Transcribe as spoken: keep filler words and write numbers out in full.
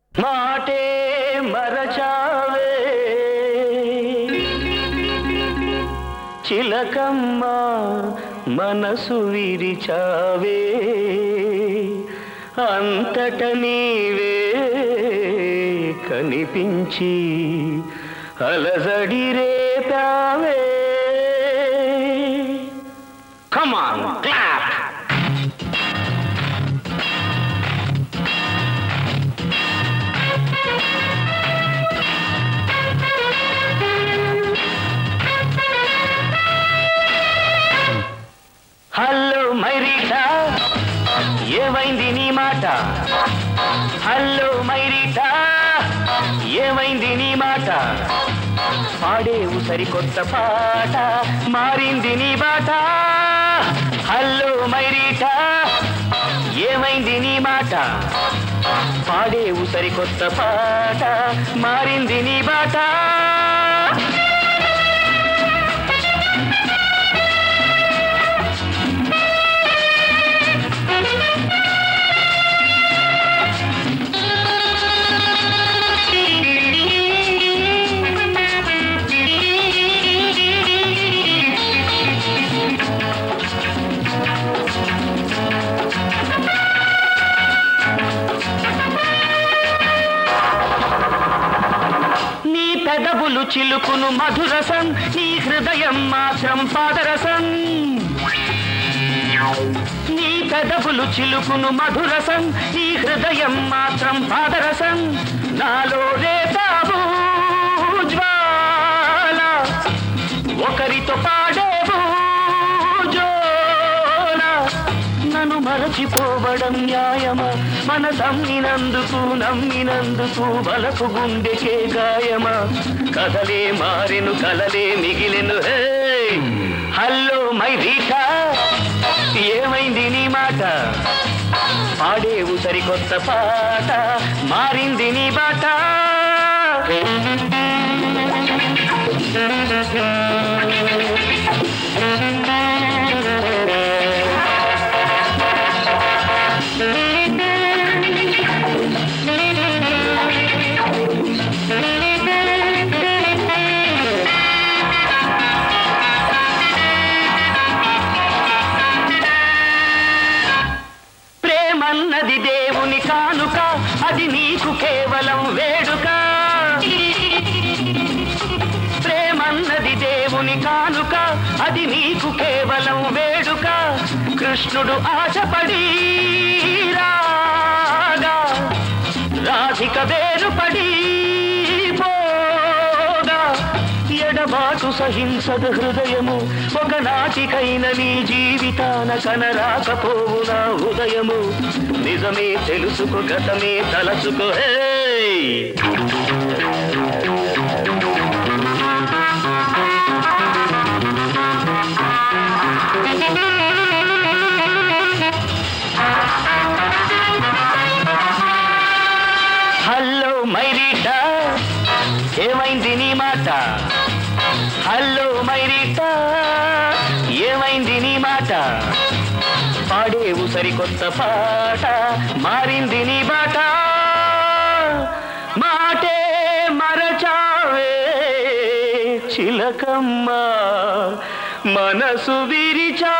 మాటే మరచావే చిలకమ్మ మనసు విరిచావే అంతట నీవే కనిపించి అలజడి రేపావే. Come on, clap! హలో మైరీటా ఏమైంది నీ మాట? హలో మైరీటా ఏమైంది నీ మాట? పాడేవు సరికొత్త పాట మారింది నీ బాట. హలో మైరీటా ఏమైంది నీ మాట? పాడేవు సరికొత్త పాట మారింది నీ బాట. పెదవులు చిలుకును మధురసం నీ హృదయం మాత్రం పాదరసం. నీ పెదవులు చిలుకును మధురసం నీ హృదయం మాత్రం పాదరసం. నాలో రేతావు జ్వాల ఒకరితో పాడేవు జోల. నన్ను మరచిపోవడం న్యాయమా? మన నమ్మినందుకు నమ్మినందుకు బలపు గుండెకే గాయమా? కథలే మారెను కలలే మిగిలెను. హే హలో మైరీటా ఏమైంది నీ మాట? పాడేవు సరికొత్త పాట మారింది నీ బాట. ప్రేమన్నది దేవుని కానుక అది నీకు కేవలం వేడుక. ప్రేమన్నది దేవుని కానుక అది నీకు కేవలం వేడుక. కృష్ణుడు ఆశపడి రాగా రాధిక వేరుపడి పోగా. ఎడబాటు సహింసద హృదయము ఒకనాటికైన నీ జీవితాన కనరాకపోవు నా ఉదయము. నిజమే తెలుసుకో గతమే తలచుకో. హే హలో మైరీటా ఏమైంది నీ మాట? హలో మైరీటా ఏమైంది నీ మాట? పాడేవు సరికొత్త పాట మారింది నీ బాట. మాటే మరచావే చిలకమ్మ మనసు విరిచా.